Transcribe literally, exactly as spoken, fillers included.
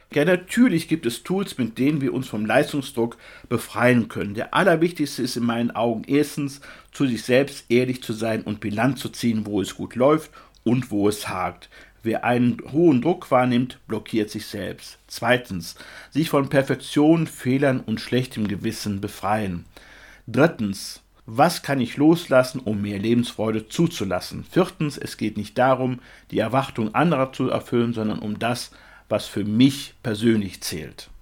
Ja, natürlich gibt es Tools, mit denen wir uns vom Leistungsdruck befreien können. Der allerwichtigste ist in meinen Augen erstens, zu sich selbst ehrlich zu sein und Bilanz zu ziehen, wo es gut läuft und wo es hakt. Wer einen hohen Druck wahrnimmt, blockiert sich selbst. Zweitens, sich von Perfektion, Fehlern und schlechtem Gewissen befreien. Drittens, was kann ich loslassen, um mehr Lebensfreude zuzulassen? Viertens, es geht nicht darum, die Erwartungen anderer zu erfüllen, sondern um das, was für mich persönlich zählt.